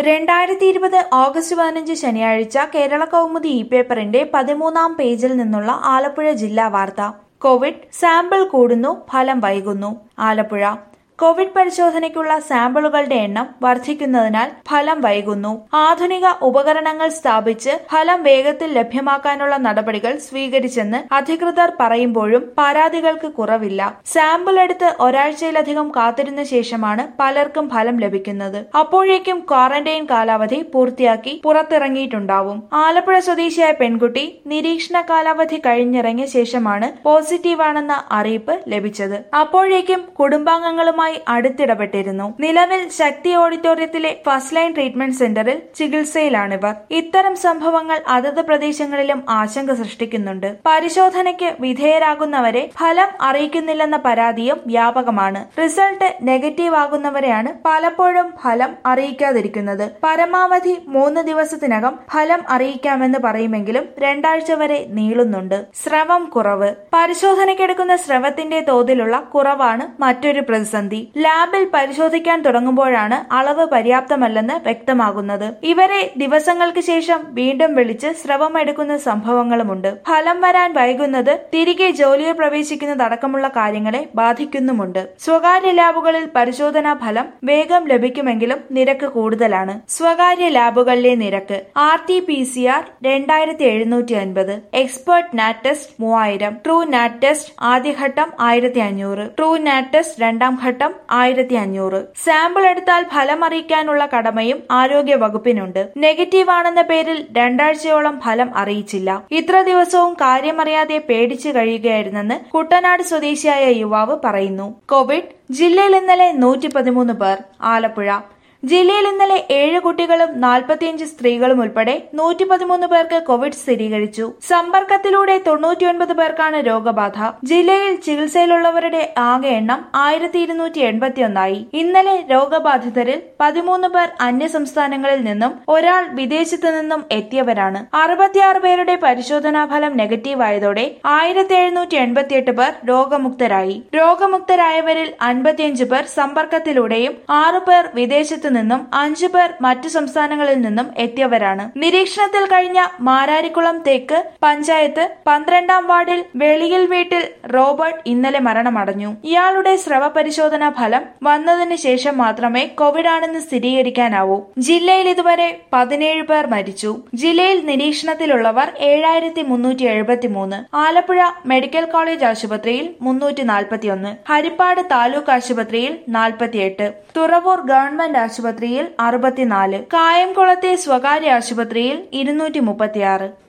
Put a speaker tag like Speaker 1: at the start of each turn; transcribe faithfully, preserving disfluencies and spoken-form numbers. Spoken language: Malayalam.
Speaker 1: രണ്ടായിരത്തി ഇരുപത് ഓഗസ്റ്റ് പതിനഞ്ച് ശനിയാഴ്ച കേരള കൗമുദി ഇ പേപ്പറിന്റെ പതിമൂന്നാം പേജിൽ നിന്നുള്ള ആലപ്പുഴ ജില്ലാ വാർത്ത. കോവിഡ് സാമ്പിൾ കൂടുന്നു, ഫലം വൈകുന്നു. ആലപ്പുഴ കോവിഡ് പരിശോധനയ്ക്കുള്ള സാമ്പിളുകളുടെ എണ്ണം വർദ്ധിക്കുന്നതിനാൽ ഫലം വൈകുന്നു. ആധുനിക ഉപകരണങ്ങൾ സ്ഥാപിച്ച് ഫലം വേഗത്തിൽ ലഭ്യമാക്കാനുള്ള നടപടികൾ സ്വീകരിച്ചെന്ന് അധികൃതർ പറയുമ്പോഴും പരാതികൾക്ക് കുറവില്ല. സാമ്പിൾ എടുത്ത് ഒരാഴ്ചയിലധികം കാത്തിരുന്ന ശേഷമാണ് പലർക്കും ഫലം ലഭിക്കുന്നത്. അപ്പോഴേക്കും ക്വാറന്റൈൻ കാലാവധി പൂർത്തിയാക്കി പുറത്തിറങ്ങിയിട്ടുണ്ടാവും. ആലപ്പുഴ സ്വദേശിയായ പെൺകുട്ടി നിരീക്ഷണ കാലാവധി കഴിഞ്ഞിറങ്ങിയ ശേഷമാണ് പോസിറ്റീവാണെന്ന അറിയിപ്പ് ലഭിച്ചത്. അപ്പോഴേക്കും കുടുംബാംഗങ്ങളുമായി അടുത്തിടപെട്ടിരുന്നു. നിലവിൽ ശക്തി ഓഡിറ്റോറിയത്തിലെ ഫസ്റ്റ് ലൈൻ ട്രീറ്റ്മെന്റ് സെന്ററിൽ ചികിത്സയിലാണിവർ. ഇത്തരം സംഭവങ്ങൾ അതത് പ്രദേശങ്ങളിലും ആശങ്ക സൃഷ്ടിക്കുന്നുണ്ട്. പരിശോധനയ്ക്ക് വിധേയരാകുന്നവരെ ഫലം അറിയിക്കുന്നില്ലെന്ന പരാതിയും വ്യാപകമാണ്. റിസൾട്ട് നെഗറ്റീവ് ആകുന്നവരെയാണ് പലപ്പോഴും ഫലം അറിയിക്കാതിരിക്കുന്നത്. പരമാവധി മൂന്ന് ദിവസത്തിനകം ഫലം അറിയിക്കാമെന്ന് പറയുമെങ്കിലും രണ്ടാഴ്ച വരെ നീളുന്നുണ്ട്. സ്രവം കുറവ്. പരിശോധനയ്ക്കെടുക്കുന്ന സ്രവത്തിന്റെ തോതിലുള്ള കുറവാണ് മറ്റൊരു പ്രതിസന്ധി. ലാബിൽ പരിശോധിക്കാൻ തുടങ്ങുമ്പോഴാണ് അളവ് പര്യാപ്തമല്ലെന്ന് വ്യക്തമാകുന്നത്. ഇവരെ ദിവസങ്ങൾക്ക് ശേഷം വീണ്ടും വിളിച്ച് സ്രവം എടുക്കുന്ന സംഭവങ്ങളുമുണ്ട്. ഫലം വരാൻ വൈകുന്നത് തിരികെ ജോലിയിൽ പ്രവേശിക്കുന്നതടക്കമുള്ള കാര്യങ്ങളെ ബാധിക്കുന്നുമുണ്ട്. സ്വകാര്യ ലാബുകളിൽ പരിശോധനാ ഫലം വേഗം ലഭിക്കുമെങ്കിലും നിരക്ക് കൂടുതലാണ്. സ്വകാര്യ ലാബുകളിലെ നിരക്ക്: R T P C R രണ്ടായിരത്തി എഴുന്നൂറ്റി അൻപത്, എക്സ്പേർട്ട് നാറ്റ് ടെസ്റ്റ് മൂവായിരം, ട്രൂ നാറ്റ് ടെസ്റ്റ് ആദ്യഘട്ടം ആയിരത്തി അഞ്ഞൂറ്, ട്രൂ നാറ്റ് ടെസ്റ്റ് രണ്ടാം ഘട്ടം ആയിരത്തി അഞ്ഞൂറ്. സാമ്പിൾ എടുത്താൽ ഫലം അറിയിക്കാനുള്ള കടമയും ആരോഗ്യ വകുപ്പിനുണ്ട്. നെഗറ്റീവ് ആണെന്ന പേരിൽ രണ്ടാഴ്ചയോളം ഫലം അറിയിച്ചില്ല. ഇത്ര ദിവസവും കാര്യമറിയാതെ പേടിച്ചു കഴിയുകയായിരുന്നെന്ന് കുട്ടനാട് സ്വദേശിയായ യുവാവ് പറയുന്നു. കോവിഡ് ജില്ലയിൽ ഇന്നലെ നൂറ്റി പതിമൂന്ന് പേർ. ആലപ്പുഴ ജില്ലയിൽ ഇന്നലെ ഏഴ് കുട്ടികളും നാൽപ്പത്തിയഞ്ച് സ്ത്രീകളും ഉൾപ്പെടെ നൂറ്റി പതിമൂന്ന് പേർക്ക് കോവിഡ് സ്ഥിരീകരിച്ചു. സമ്പർക്കത്തിലൂടെ തൊണ്ണൂറ്റിയൊൻപത് പേർക്കാണ് രോഗബാധ. ജില്ലയിൽ ചികിത്സയിലുള്ളവരുടെ ആകെ എണ്ണം ആയിരത്തി ഇരുന്നൂറ്റി എൺപത്തി ഒന്നായി. ഇന്നലെ രോഗബാധിതരിൽ പതിമൂന്ന് പേർ അന്യ സംസ്ഥാനങ്ങളിൽ നിന്നും ഒരാൾ വിദേശത്തു നിന്നും എത്തിയവരാണ്. അറുപത്തിയാറ് പേരുടെ പരിശോധനാ ഫലം നെഗറ്റീവ് ആയതോടെ ആയിരത്തി എഴുന്നൂറ്റി എൺപത്തിയെട്ട് പേർ രോഗമുക്തരായി. രോഗമുക്തരായവരിൽ അൻപത്തിയഞ്ച് പേർ സമ്പർക്കത്തിലൂടെയും ആറു പേർ വിദേശത്ത് നിന്നും അഞ്ചു പേർ മറ്റു സംസ്ഥാനങ്ങളിൽ നിന്നും എത്തിയവരാണ്. നിരീക്ഷണത്തിൽ കഴിഞ്ഞ മാരാരിക്കുളം തെക്ക് പഞ്ചായത്ത് പന്ത്രണ്ടാം വാർഡിൽ വെളിയിൽ വീട്ടിൽ റോബർട്ട് ഇന്നലെ മരണമടഞ്ഞു. ഇയാളുടെ സ്രവ പരിശോധനാ ഫലം വന്നതിന് ശേഷം മാത്രമേ കോവിഡ് ആണെന്ന് സ്ഥിരീകരിക്കാനാവൂ. ജില്ലയിൽ ഇതുവരെ പതിനേഴ് പേർ മരിച്ചു. ജില്ലയിൽ നിരീക്ഷണത്തിലുള്ളവർ ഏഴായിരത്തി മുന്നൂറ്റി എഴുപത്തി മൂന്ന്. ആലപ്പുഴ മെഡിക്കൽ കോളേജ് ആശുപത്രിയിൽ മുന്നൂറ്റി നാൽപ്പത്തി ഒന്ന്, ഹരിപ്പാട് താലൂക്ക് ആശുപത്രിയിൽ നാൽപ്പത്തിയെട്ട്, തുറവൂർ ഗവൺമെന്റ് ആശുപത്രിയിൽ അറുപത്തിനാല്, കായംകുളത്തെ സ്വകാര്യ ആശുപത്രിയിൽ ഇരുന്നൂറ്റി മുപ്പത്തിയാറ്.